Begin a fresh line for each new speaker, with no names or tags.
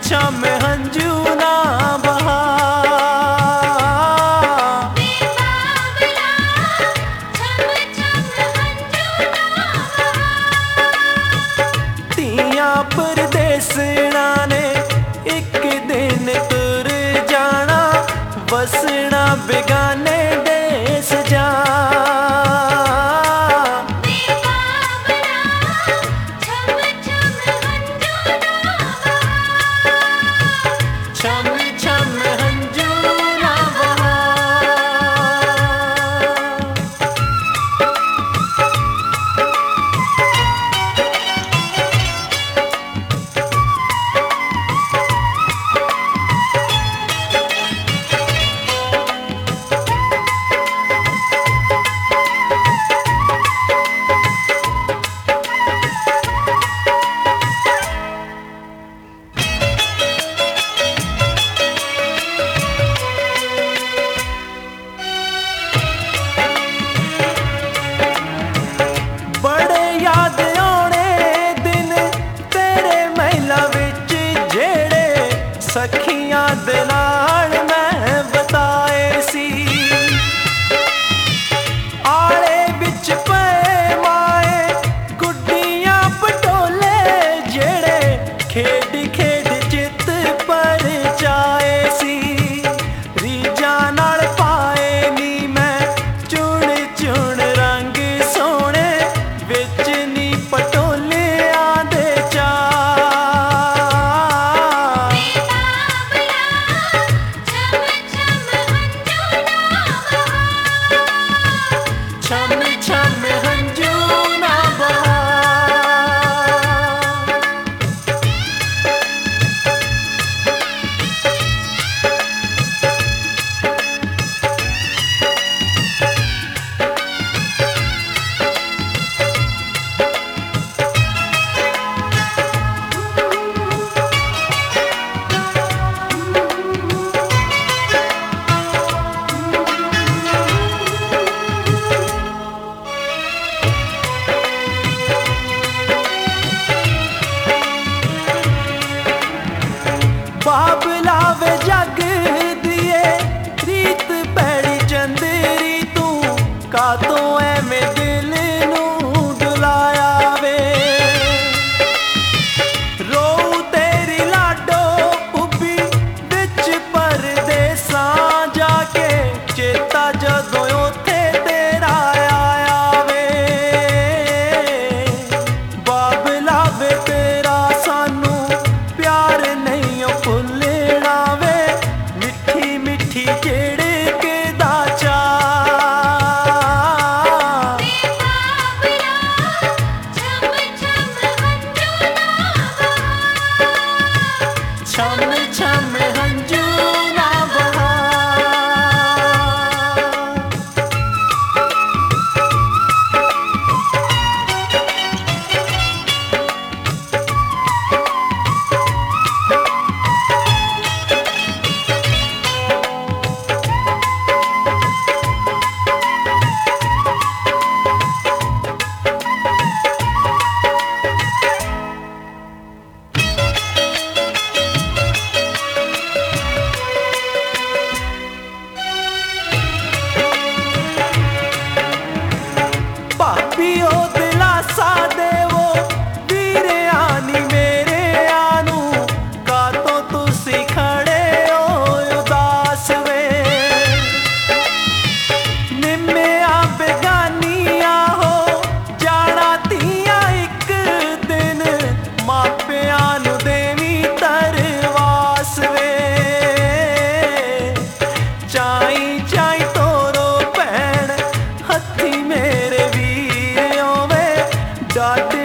छम हंजू ना बहा। तियां परदेसना ने एक दिन तुर जाना, वसना बेगाने देस जा। सखियां दे नाल मैं बताए सी, आले बिच पे माए गुड्डियां पटोले जेड़े खेड खेड चित पर जाए सी। रीजा नाल पाए नी मैं चुन चुन रंग सोने, बिच नी पटोलियां दे चा। बाबला वे जग दिए रीत पैड़ी चंदेरी, तू कातों ऐवें दिल नू डुलाया वे। रोऊ तेरी लाडो पुब्बी बिच परदेसां जाके, चेता जदों उत्थे तेरा आया वे। बाबला वे तेरा सानू प्यार नहीं भुलना वे, मिठी मिठी झिड़क दा चा। छम छम हंजू ना बहा। पियो दिलासा देवो वीरे आनी मेरे आनू, कातों तुसी खड़े हो उदास वे। निम्मिया बेगानिया हो जाना तियां एक दिन, मापियां नू देवी तरवास वे। चाई चाई तोरो भैन हथी मेरे वीर, डाटे